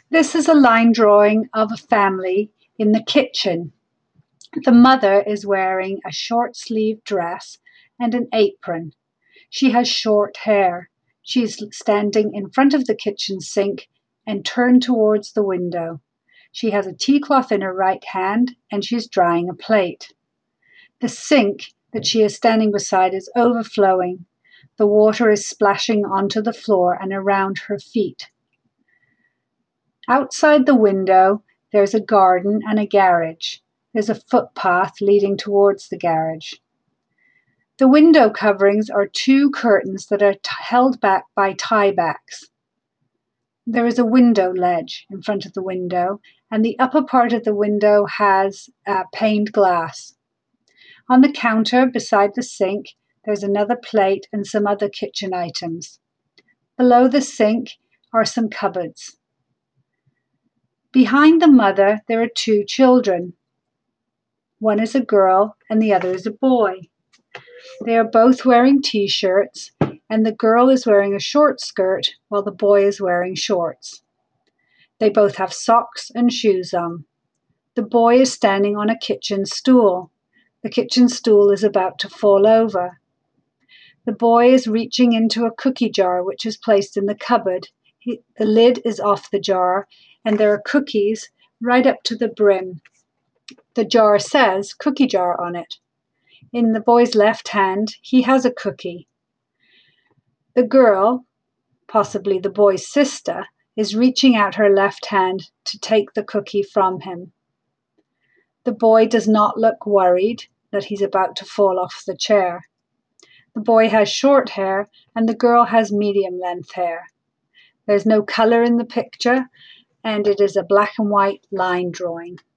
This is a line drawing of a family in the kitchen. The mother is wearing a short sleeved dress and an apron. She has short hair. She is standing in front of the kitchen sink and turned towards the window. She has a tea cloth in her right hand and she's drying a plate. The sink that she is standing beside is overflowing. The water is splashing onto the floor and around her feet. Outside the window, there's a garden and a garage. There's a footpath leading towards the garage. The window coverings are two curtains that are held back by tie backs. There is a window ledge in front of the window, and the upper part of the window has paned glass. On the counter beside the sink, there's another plate and some other kitchen items. Below the sink are some cupboards. Behind the mother, there are two children. One is a girl and the other is a boy. They are both wearing t-shirts, and the girl is wearing a short skirt while the boy is wearing shorts. They both have socks and shoes on. The boy is standing on a kitchen stool. The kitchen stool is about to fall over. The boy is reaching into a cookie jar which is placed in the cupboard. The lid is off the jar, and there are cookies right up to the brim. The jar says cookie jar on it. In the boy's left hand, he has a cookie. The girl, possibly the boy's sister, is reaching out her left hand to take the cookie from him. The boy does not look worried that he's about to fall off the chair. The boy has short hair and the girl has medium length hair. There's no color in the picture, and it is a black and white line drawing.